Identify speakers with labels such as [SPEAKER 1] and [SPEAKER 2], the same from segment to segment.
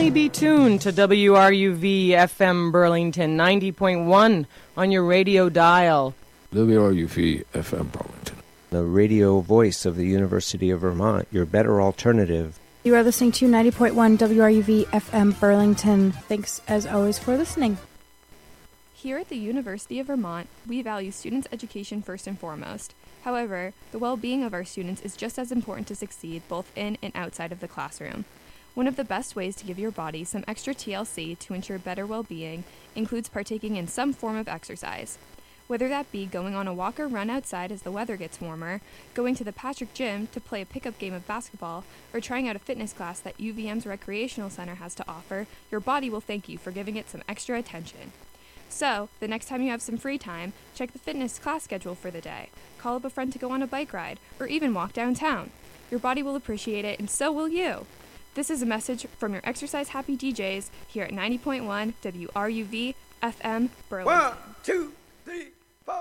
[SPEAKER 1] only be tuned to WRUV FM Burlington 90.1 on your radio dial.
[SPEAKER 2] WRUV FM Burlington,
[SPEAKER 3] the radio voice of the University of Vermont, your better alternative.
[SPEAKER 4] You are listening to 90.1 WRUV FM Burlington. Thanks, as always, for listening.
[SPEAKER 5] Here at the University of Vermont, we value students' education first and foremost. However, the well-being of our students is just as important to succeed both in and outside of the classroom. One of the best ways to give your body some extra TLC to ensure better well-being includes partaking in some form of exercise. Whether that be going on a walk or run outside as the weather gets warmer, going to the Patrick Gym to play a pickup game of basketball, or trying out a fitness class that UVM's Recreational Center has to offer, your body will thank you for giving it some extra attention. So, the next time you have some free time, check the fitness class schedule for the day, call up a friend to go on a bike ride, or even walk downtown. Your body will appreciate it, and so will you. This is a message from your exercise-happy DJs here at 90.1 WRUV FM Burlington.
[SPEAKER 6] 1, 2, 3, 4.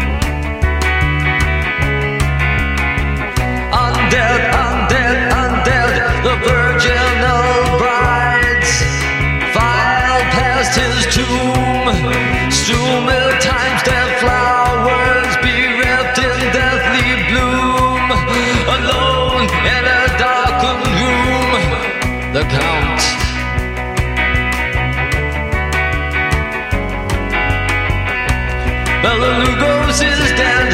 [SPEAKER 7] Undead, undead, undead.
[SPEAKER 6] Bela Lugos is dead.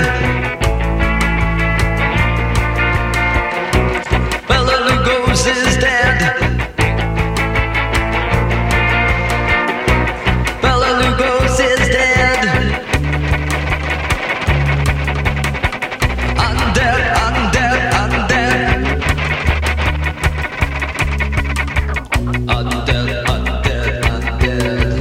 [SPEAKER 6] Bela Lugos is dead. Bela Lugos is dead. Undead, undead, undead. Undead, undead, undead.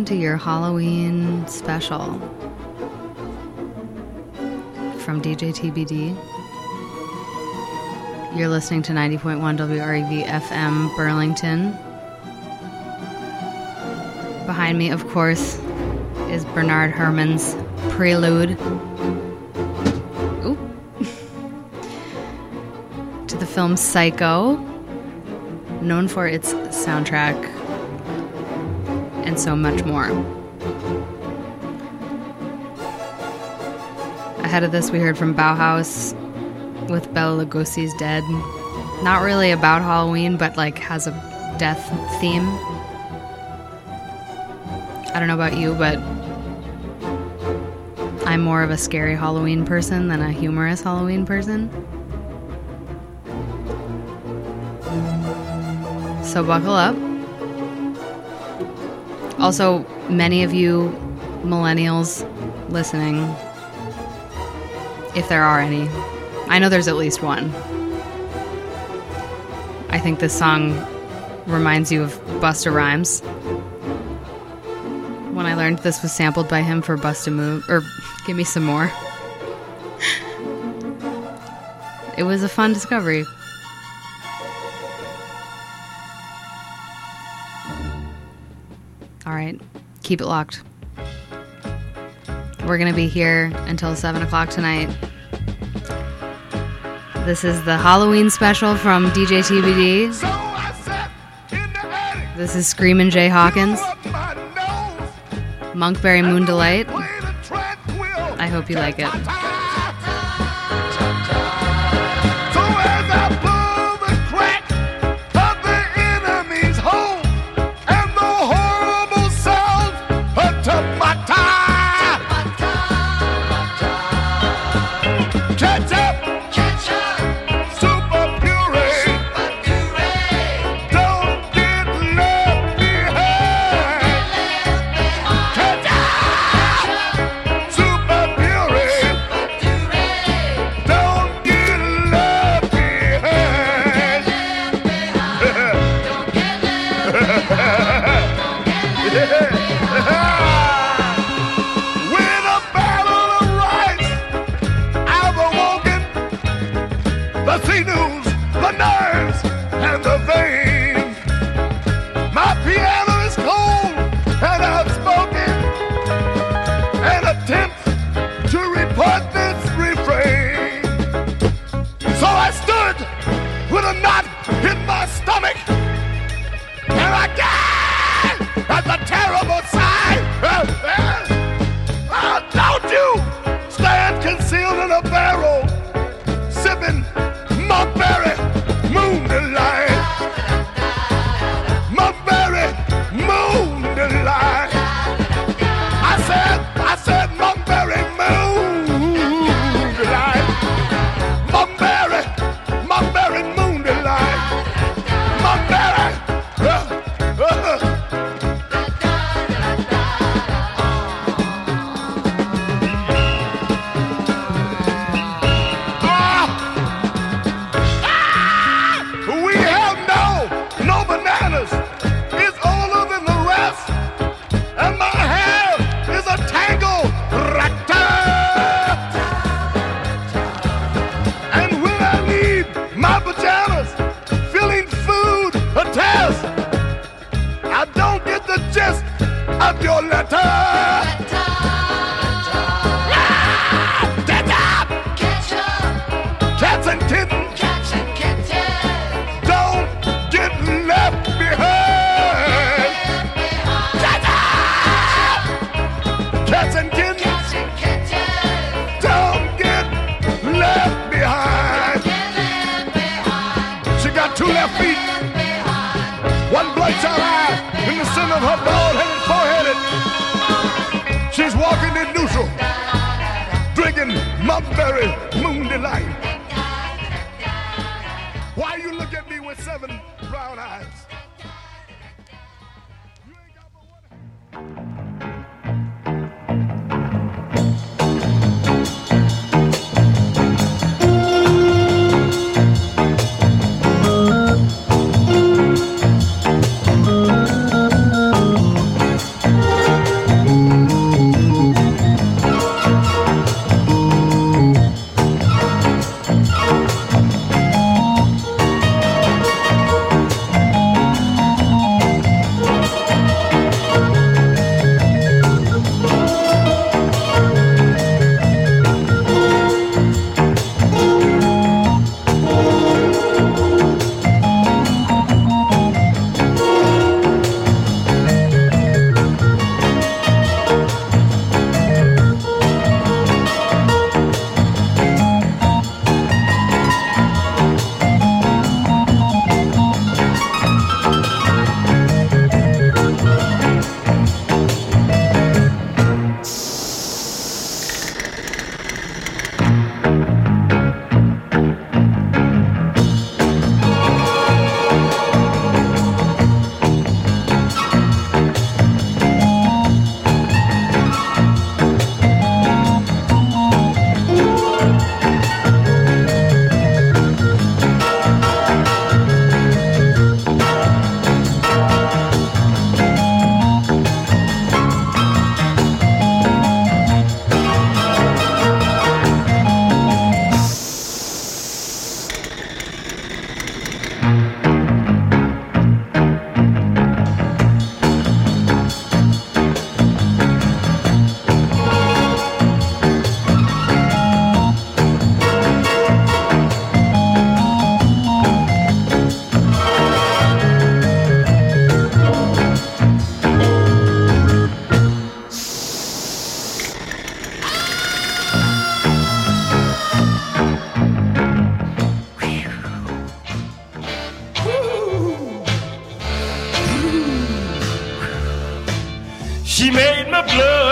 [SPEAKER 7] welcome to your Halloween special from DJ TBD. You're listening to 90.1 WREV FM Burlington. Behind me, of course, is Bernard Herrmann's Prelude to the film Psycho, known for its soundtrack and so much more. Ahead of this, we heard from Bauhaus with Bela Lugosi's Dead. Not really about Halloween, but like has a death theme. I don't know about you, but I'm more of a scary Halloween person than a humorous Halloween person. So buckle up. Also, many of you millennials listening, if there are any, I know there's at least one. I think this song reminds you of Busta Rhymes. When I learned this was sampled by him for Busta Move, or Give Me Some More. It was a fun discovery. All right, keep it locked. We're going to be here until 7 o'clock tonight. This is the Halloween special from DJ TBD. This is Screamin' Jay Hawkins. Monkberry Moon Delight. I hope you like it.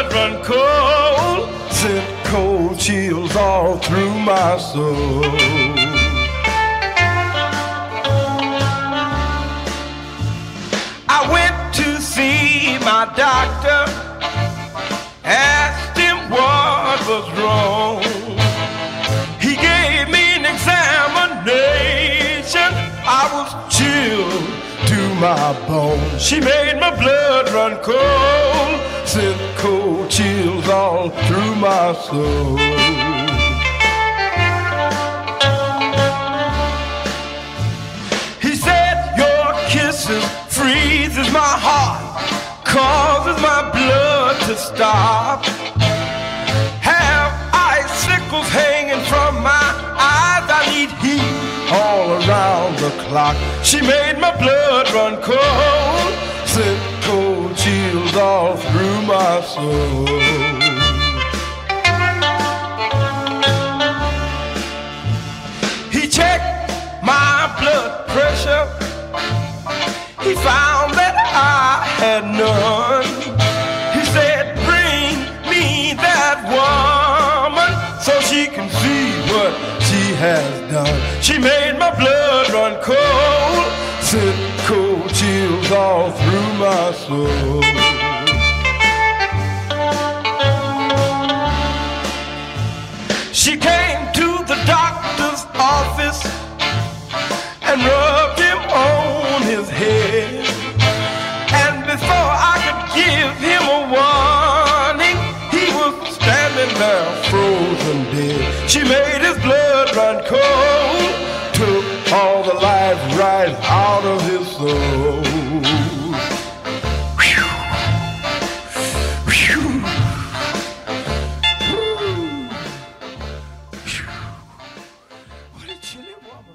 [SPEAKER 8] blood run cold, sent cold chills all through my soul. I went to see my doctor, asked him what was wrong. He gave me an examination. I was chilled to my bones. She made my blood run cold, sent cold chills all through my soul. He said, your kisses freezes my heart, causes my blood to stop. Have icicles hanging from my eyes, I need heat all around the clock. She made my blood run cold, sent cold chills all through my soul. He checked my blood pressure. He found that I had none. He said, bring me that woman so she can see what she has done. She made my blood run cold, sent cold chills all through my soul. She came to the doctor's office and rubbed him on his head. And before I could give him a warning, he was standing there frozen dead. She made his blood run cold, took all the life right out of his soul. Whew. Whew. Whew. What a chilly woman.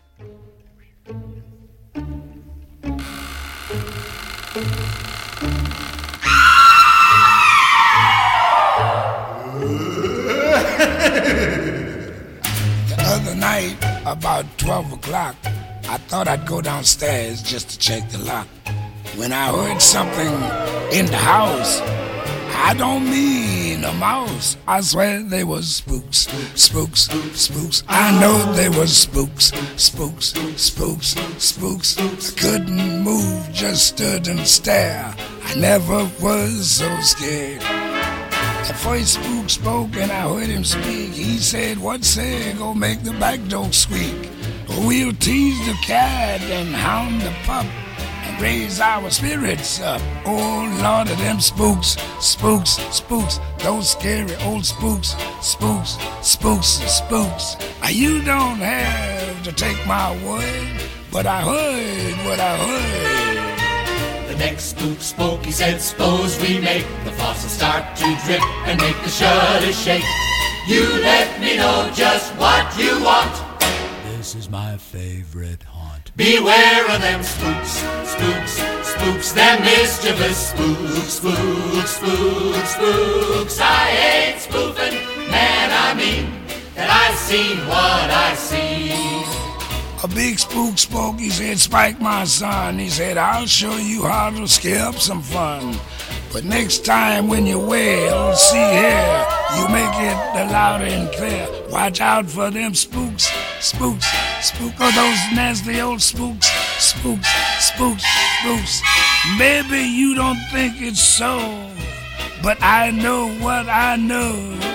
[SPEAKER 9] The other night, about 12 o'clock, I thought I'd go downstairs just to check the lock. When I heard something in the house, I don't mean a mouse. I swear they was spooks, spooks, spooks. I know they was spooks, spooks, spooks, spooks. I couldn't move, just stood and stared. I never was so scared. The first spook spoke and I heard him speak. He said, what say, go make the back door squeak. We'll tease the cat and hound the pup and raise our spirits up. Oh, Lord of them spooks, spooks, spooks. Those scary old spooks, spooks, spooks, spooks. You don't have to take my word, but I heard what I heard.
[SPEAKER 10] The next spook spoke, he said, suppose we make the faucet start to drip and make the shutters shake. You let me know just what you want. This is my favorite haunt. Beware of them spooks, spooks, spooks, them mischievous spooks, spooks, spooks, spooks. I ain't spoofing, man, I mean that I've seen what I've seen.
[SPEAKER 9] A big spook spoke, he said, Spike, my son. He said, I'll show you how to scare up some fun. But next time when you wail, see here, you make it loud and clear. Watch out for them spooks, spooks, spooks. Oh, those nasty old spooks, spooks, spooks, spooks. Maybe you don't think it's so, but I know what I know.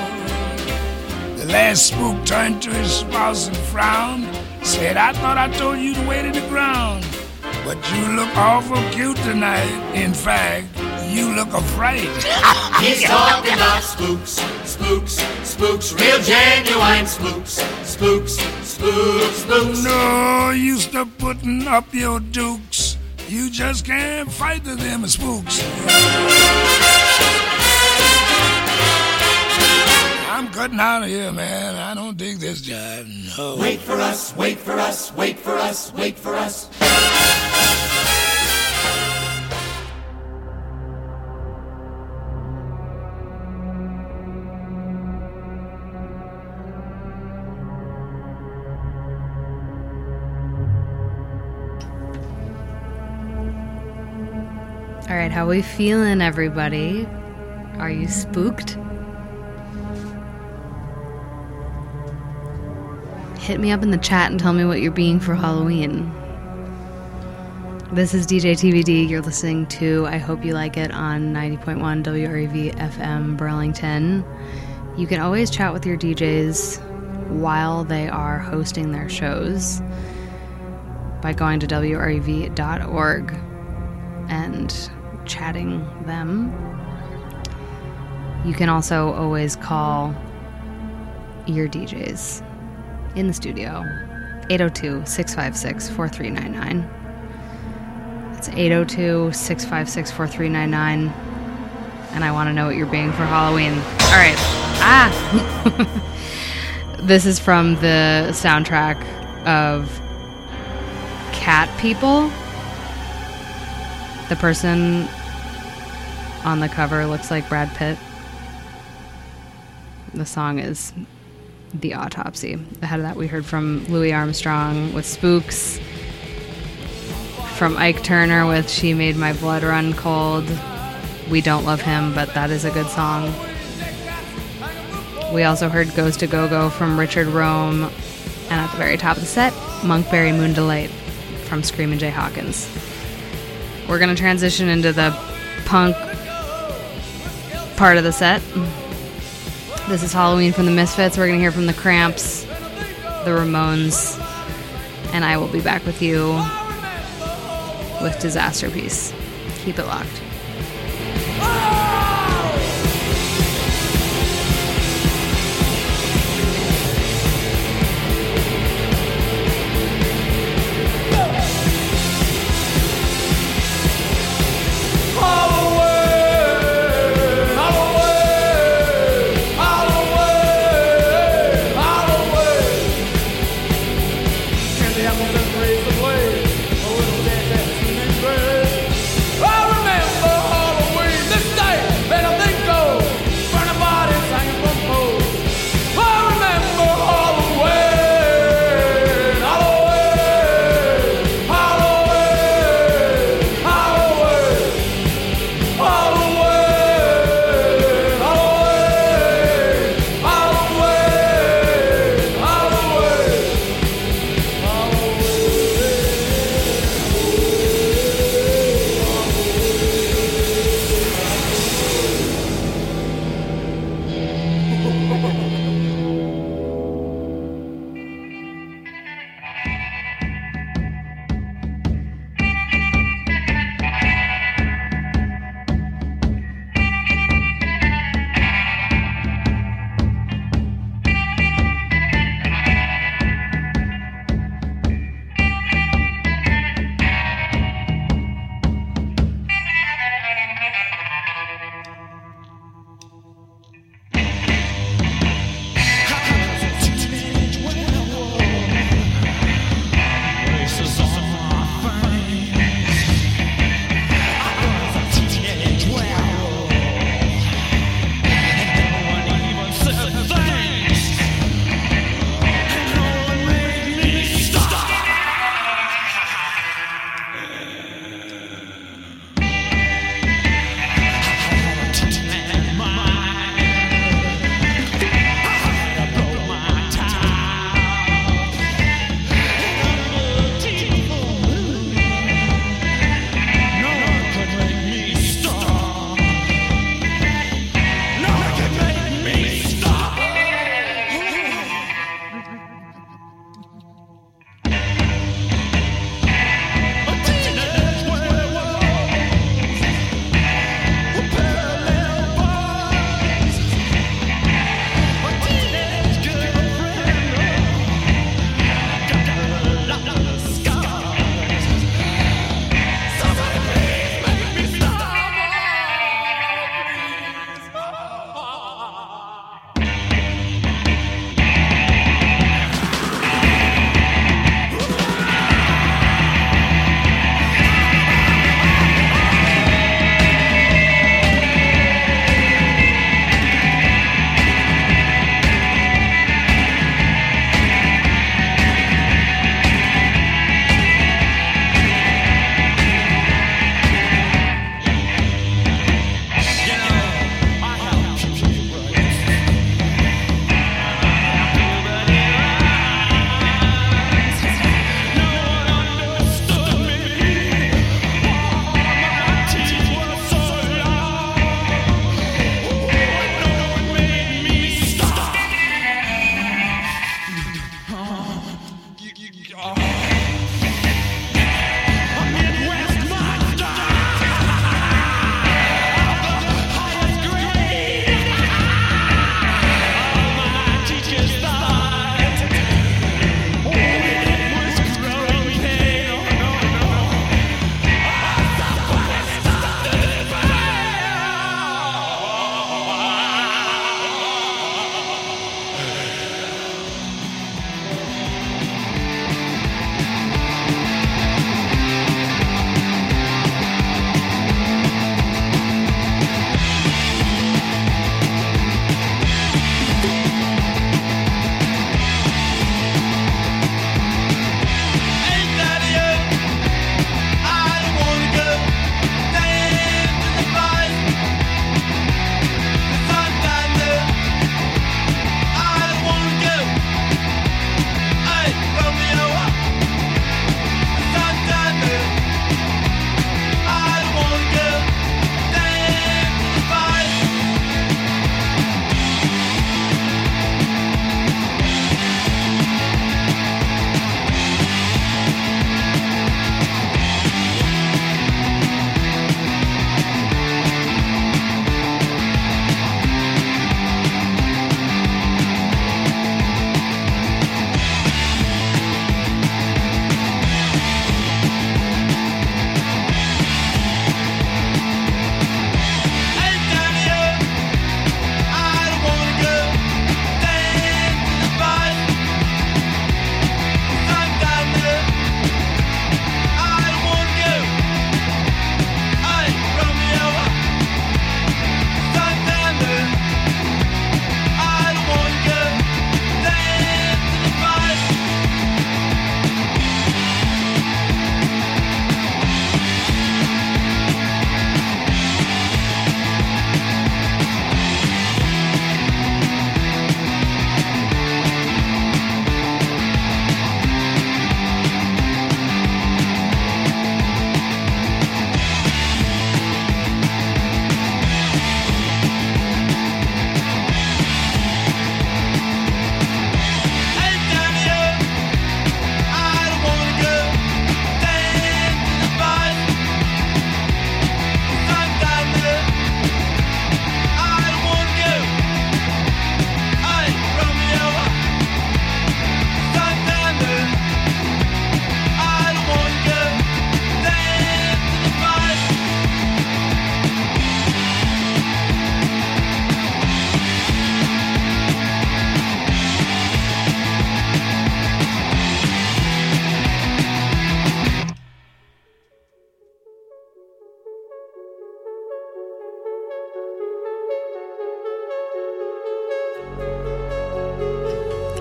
[SPEAKER 9] The last spook turned to his spouse and frowned. Said, I thought I told you to wait in the ground, but you look awful cute tonight. In fact, you look afraid.
[SPEAKER 10] He's talking about spooks, spooks, spooks, real genuine spooks, spooks, spooks, spooks.
[SPEAKER 9] No use to putting up your dukes. You just can't fight them spooks. I'm cutting out of here, man. I don't dig this job, no.
[SPEAKER 10] Wait for us, wait for us, wait for us, wait for us.
[SPEAKER 7] All right, how we feeling, everybody? Are you spooked? Hit me up in the chat and tell me what you're being for Halloween. This is DJ TBD. You're listening to I Hope You Like It on 90.1 WREV FM Burlington. You can always chat with your DJs while they are hosting their shows by going to WREV.org and chatting them. You can also always call your DJs in the studio, 802-656-4399. It's 802-656-4399. And I want to know what you're being for Halloween. All right. This is from the soundtrack of Cat People. The person on the cover looks like Brad Pitt. The song is The Autopsy. Ahead of that, we heard from Louis Armstrong with Spooks. From Ike Turner with She Made My Blood Run Cold. We don't love him, but that is a good song. We also heard Goes to Go-Go from Richard Rome. And at the very top of the set, Monkberry Moon Delight from Screamin' Jay Hawkins. We're going to transition into the punk part of the set. This is Halloween from the Misfits. We're going to hear from the Cramps, the Ramones, and I will be back with you with Disaster Piece. Keep it locked.
[SPEAKER 8] I remember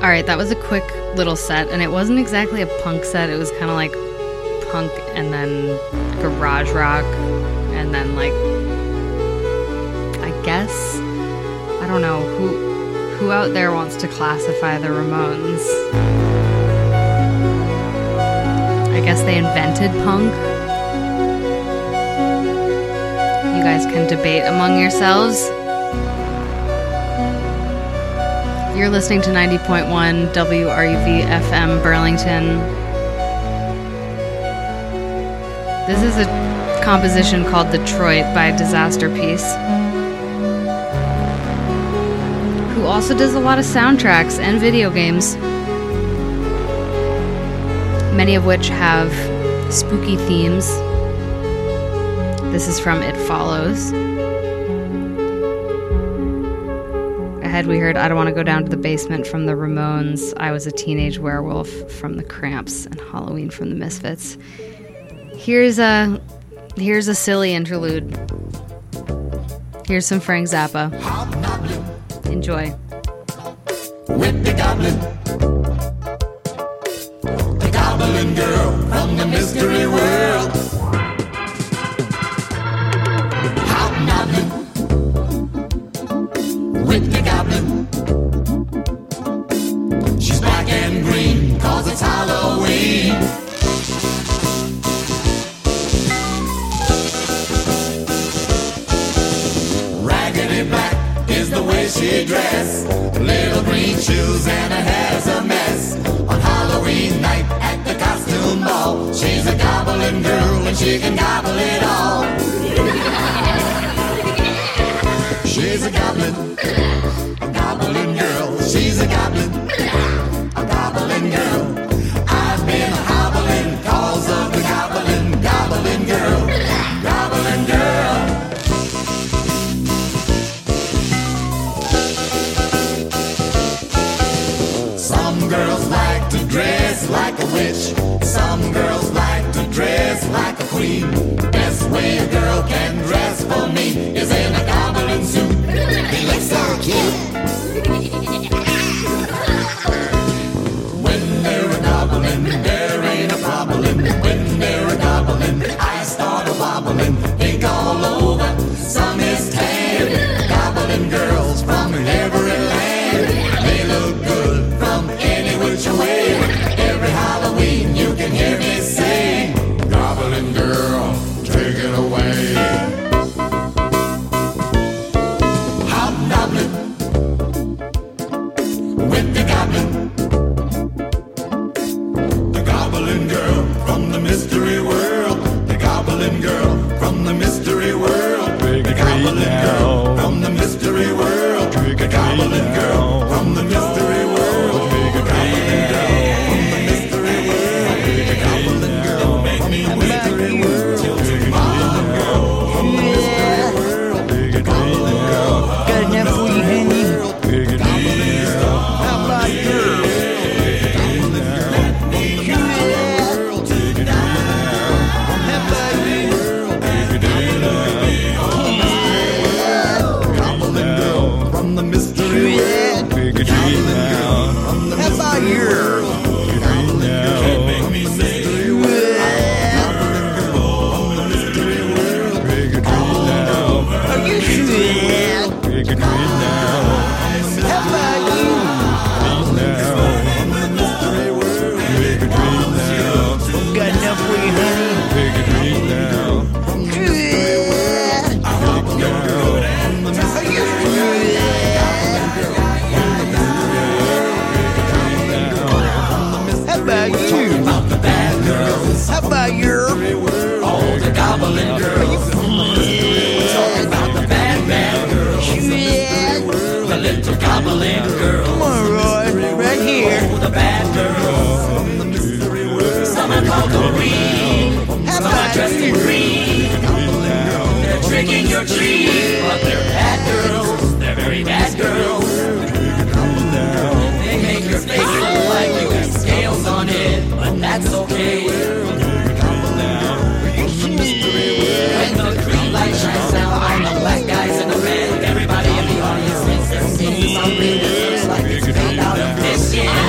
[SPEAKER 7] All right, that was a quick little set, and it wasn't exactly a punk set. It was kind of like punk and then garage rock, and then like, I guess, I don't know, who out there wants to classify the Ramones? I guess they invented punk. You guys can debate among yourselves. You're listening to 90.1 WRUV FM Burlington. This is a composition called Detroit by Disaster Piece, who also does a lot of soundtracks and video games, many of which have spooky themes. This is from It Follows. Ahead we heard I Don't Want to Go Down to the Basement from the Ramones, I Was a Teenage Werewolf from the Cramps, and Halloween from the Misfits. Here's a silly interlude. Here's some Frank Zappa. Enjoy.
[SPEAKER 10] With the goblin girl from the mystery world. Hobnobbling with the goblin. She's black and green, 'cause it's Halloween. Raggedy black is the way she dressed. Little green shoes and her hair's a mess. On Halloween night at the costume ball, she's a goblin girl and she can gobble it all. She's a goblin girl. She's a goblin girl. I've been hobbling 'cause of the goblin girl. Goblin girl. Some girls like to dress like a witch. Some girls like to dress like a queen. Best way a girl can dress for me is in a goblin suit. He looks so cute. When they're a goblin, there ain't a problem. When they're a goblin, I start a wobbling. Pink all over, some is tan. Goblin girls from every land. They look good from any which way. Every Halloween you can hear me sing. Goblin girl, take it away. Hobnobbling with the goblin. The goblin girl from the mystery world. The goblin girl from the mystery world. The goblin girl from the mystery world. The goblin girl from the mystery world. The goblin girl from the mystery world. The goblin girl make me mystery world. Till tomorrow girl from the mystery world. The goblin girl got enough for you, honey. The goblin girl, how about girl? From the mystery world. How about your make me mystery world. From the mystery world. Are you sure? How about you? From the mystery world. Got enough for you, honey. From the mystery world. From the mystery world. How about you? About the bad girls. How about your all the goblin girls? Talking about the bad girls. The little goblin girls. Come on, Roy, right here. Oh, the bad girls. Some are called Doreen. Some are dressed in green. They're tricking your tree, but they're bad girls. They're very bad girls. They make your face look like you have scales on it, but that's okay. When the green light shines out, I'm the black guys in the red. Everybody in the audience thinks they're seeing something that looks like it's made out of fish.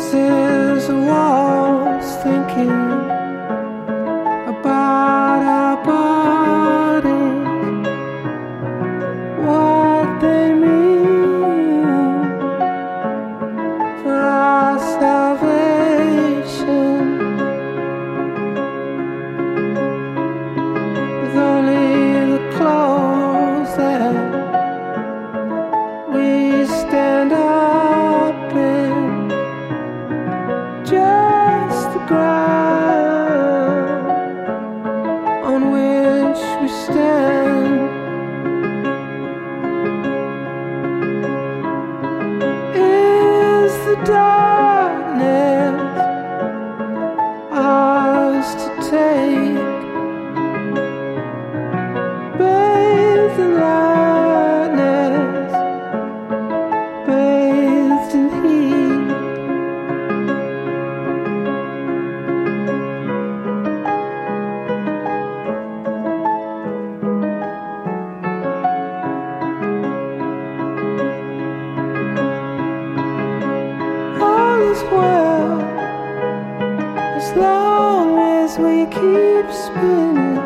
[SPEAKER 11] since I was thinking about our bodies, what they mean for our salvation. With only the clothes that we stand up in, just the ground on which we stand. Is the darkness ours to take? Bathed in lightness, bathed in heat. All is well as long as we keep spinning.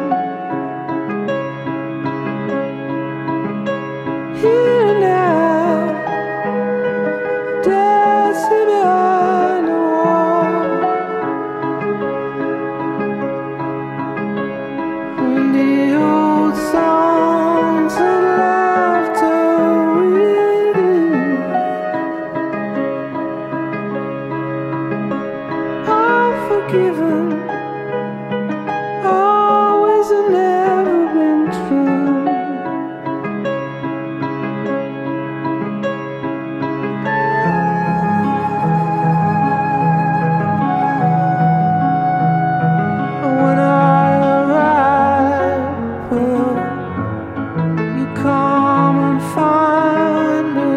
[SPEAKER 11] Here now, dancing behind the wall. And the old songs and laughter within are forgiven, always and never been true. When I arrive, will you come and find me?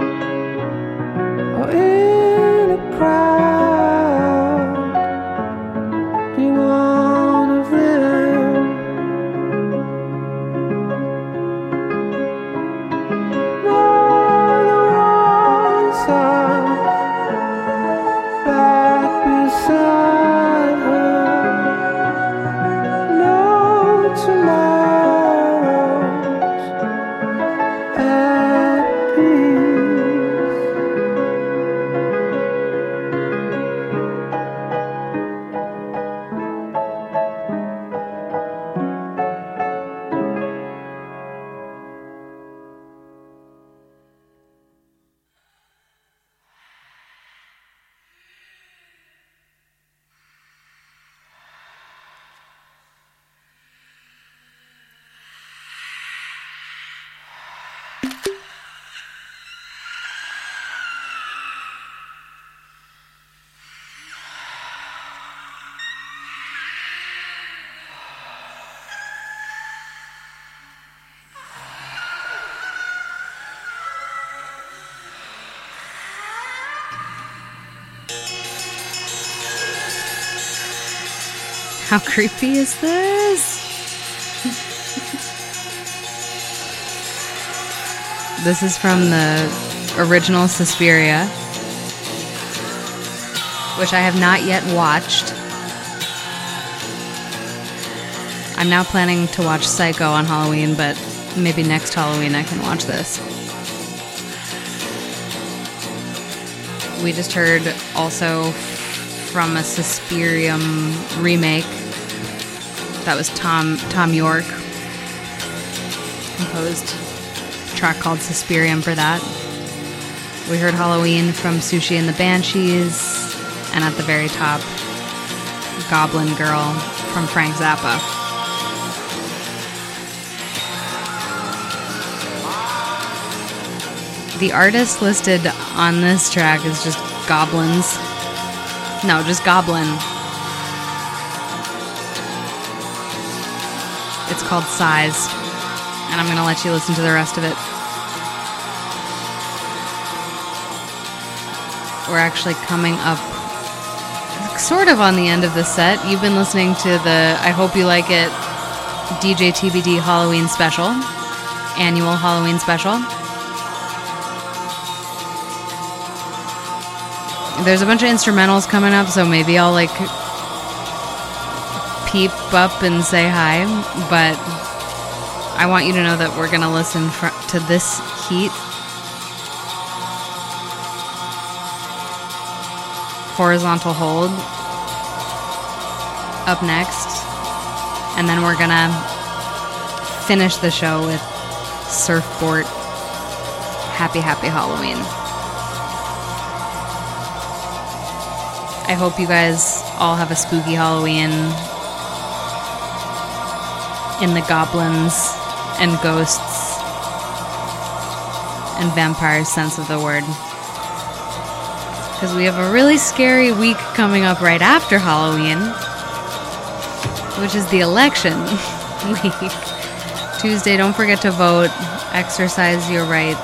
[SPEAKER 11] Or in a crowd, be one of them? No, the ones are back beside her. No tomorrows at peace.
[SPEAKER 7] How creepy is this? This is from the original Suspiria, which I have not yet watched. I'm now planning to watch Psycho on Halloween, but maybe next Halloween I can watch this. We just heard also from a Suspirium remake. That was Tom York composed a track called Suspirium for that. We heard Halloween from Sushi and the Banshees, and at the very top, Goblin Girl from Frank Zappa. The artist listed on this track is just Goblins. No, just Goblin. It's called Size, and I'm going to let you listen to the rest of it. We're actually coming up sort of on the end of the set. You've been listening to the I Hope You Like It DJ TBD Halloween special, annual Halloween special. There's a bunch of instrumentals coming up, so maybe I'll like peep up and say hi, but I want you to know that we're going to listen to this heat. Horizontal Hold up next, and then we're going to finish the show with Surfboard Happy Halloween. I hope you guys all have a spooky Halloween in the goblins and ghosts and vampires sense of the word. Because we have a really scary week coming up right after Halloween, which is the election week. Tuesday, don't forget to vote. Exercise your right.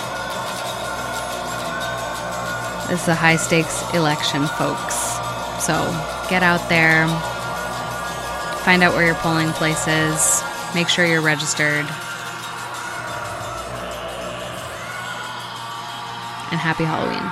[SPEAKER 7] This is a high-stakes election, folks. So get out there. Find out where your polling place is. Make sure you're registered. And happy Halloween.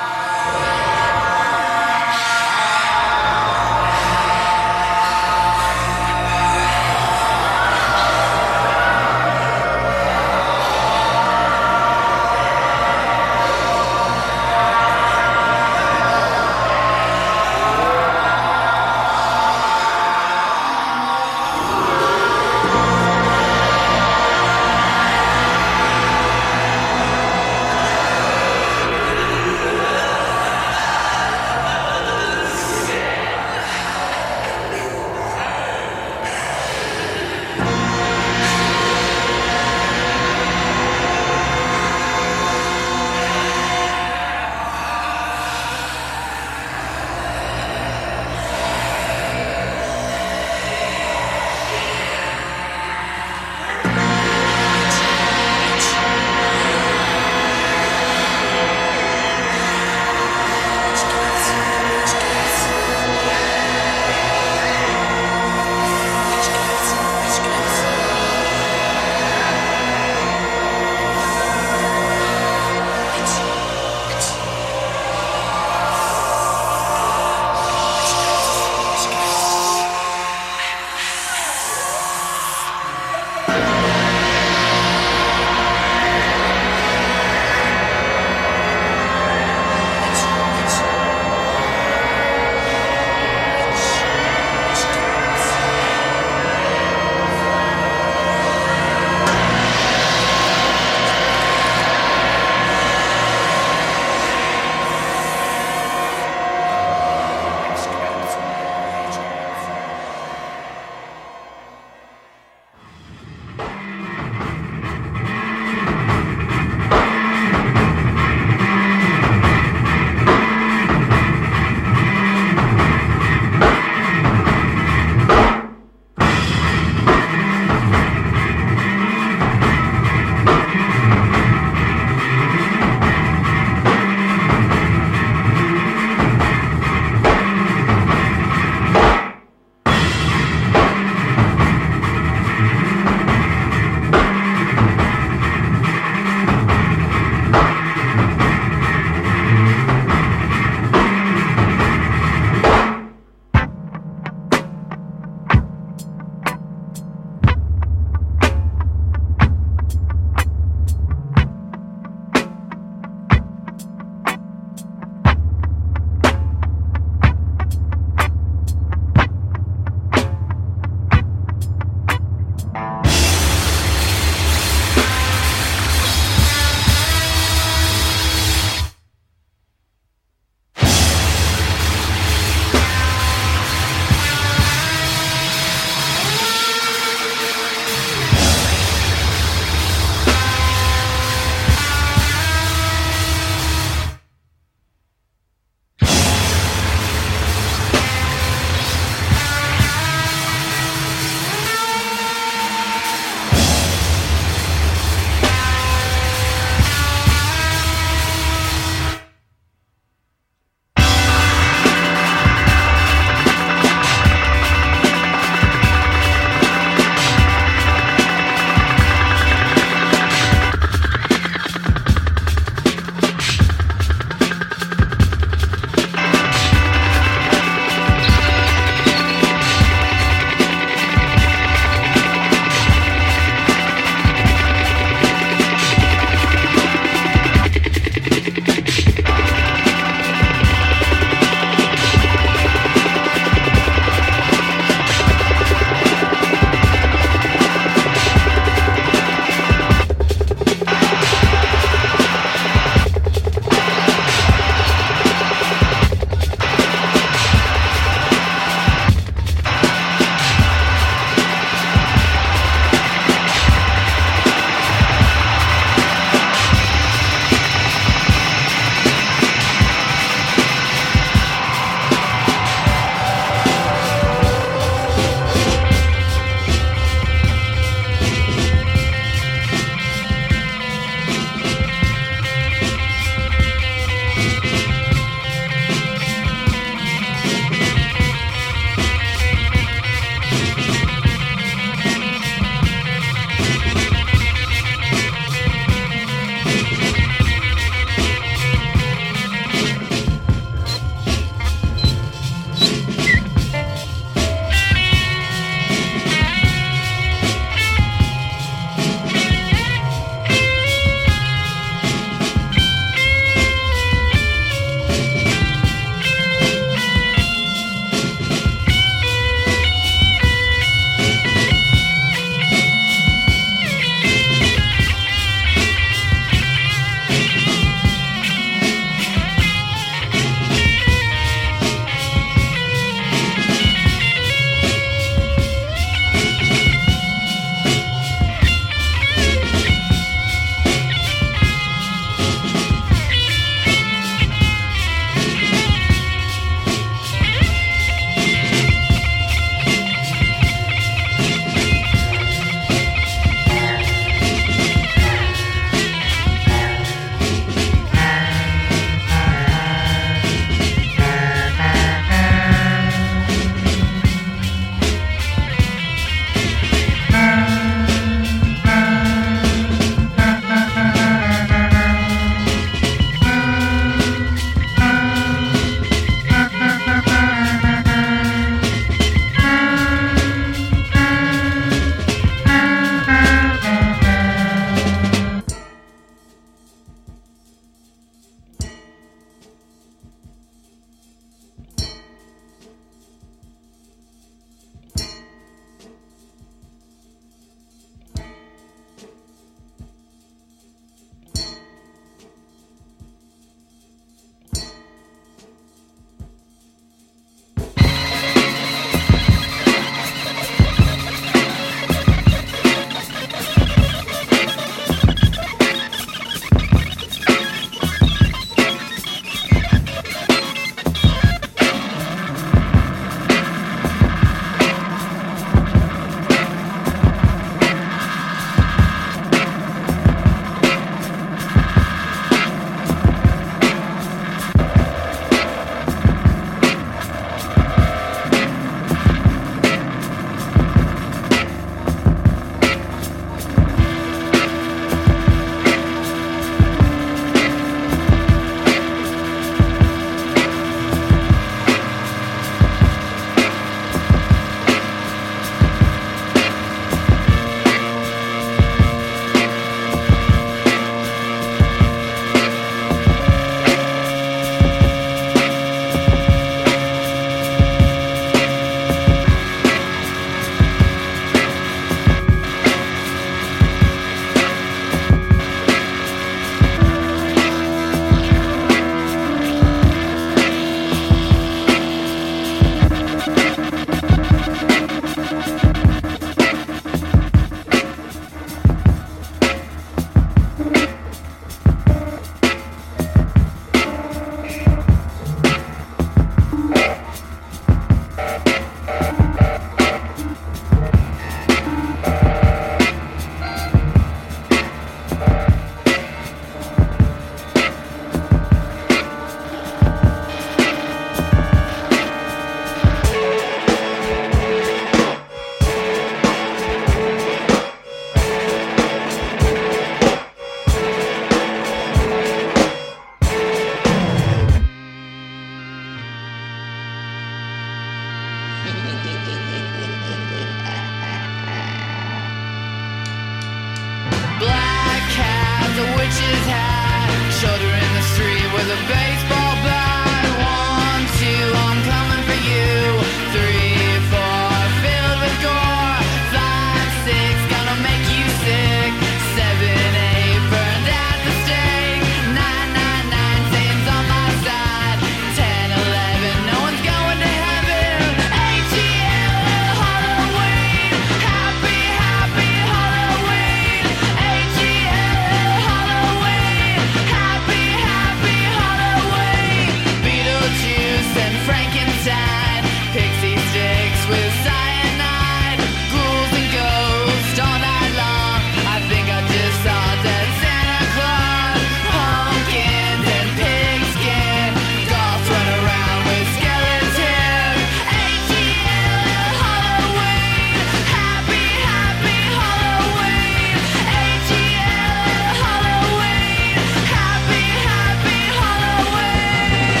[SPEAKER 12] a witch's hat. Shoulder in the street with a baseball bat. 1, 2, I'm coming for you. 3, 4, filled with gore. 5, 6, gonna make you sick. 7, 8, burned at the stake. 9, 9, 9, Satan's on my side. 10, 11, no one's going to heaven. ATL, Halloween. Happy, happy Halloween. ATL, Halloween. Happy, happy Halloween. Beetlejuice and Frankenstein. Pixie sticks with cyanide. Ghouls and ghosts all night long. I think I just saw dead Santa Claus. Pumpkins and pigskin. Dolls run around with skeletons. ATL, Halloween. Happy, happy Halloween. ATL, Halloween. Happy, happy Halloween.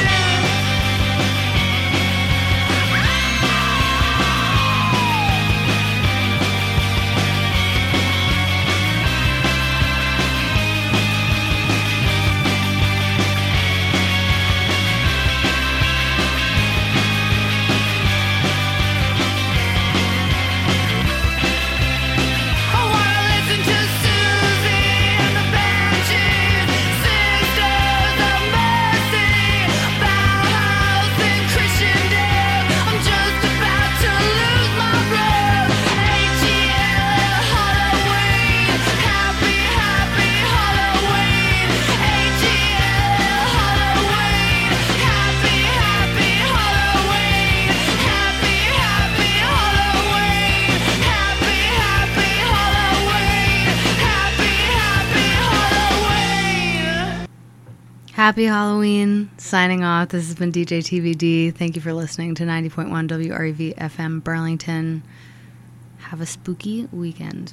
[SPEAKER 12] I wanna listen to Susie and the Banshees, Sisters of Mercy, Bauhaus and Christian Dior. I'm just about to lose my breath. ATL, Halloween. Happy, happy Halloween. ATL, Halloween. Happy, happy Halloween. Happy, happy Halloween. Happy, happy Halloween. Happy, happy Halloween.
[SPEAKER 7] Happy Halloween. Signing off. This has been DJ TBD. Thank you for listening to 90.1 WREV FM Burlington. Have a spooky weekend.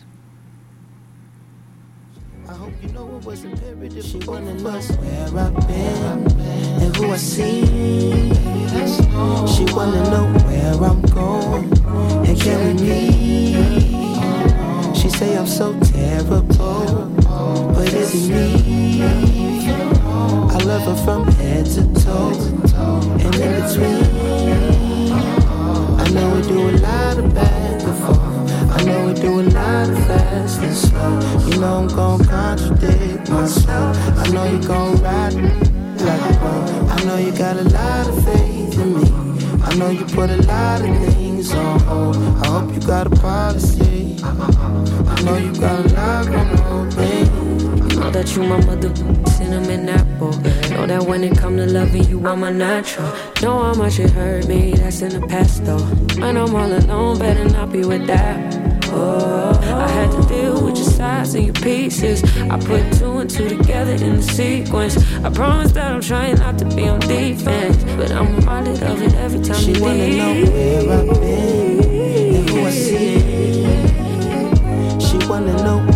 [SPEAKER 11] I hope you know it was imperative. She wanna know where I've been and who I see. She wanna know where I'm going and can we meet. She say I'm so terrible, but is it me? I love her from head to toe and in between. I know we do a lot of back and forth. I know we do a lot of fast and slow. You know I'm gon' contradict myself. I know you gon' ride me like a pro. I know you got a lot of faith in me. I know you put a lot of things on hold. I hope you got a policy. I know you got a lot on hold, baby.
[SPEAKER 13] Know that you my mother, cinnamon apple. Know that when it come to loving you, I'm a natural. Know how much it hurt me, that's in the past though. When I'm all alone, better not be with that. Oh, I had to deal with your sides and your pieces. I put 2 and 2 together in the sequence. I promise that I'm trying not to be on defense, but I'm reminded of it every time
[SPEAKER 11] She
[SPEAKER 13] you
[SPEAKER 11] wanna
[SPEAKER 13] leave.
[SPEAKER 11] know where I've been and who I see. She wanna know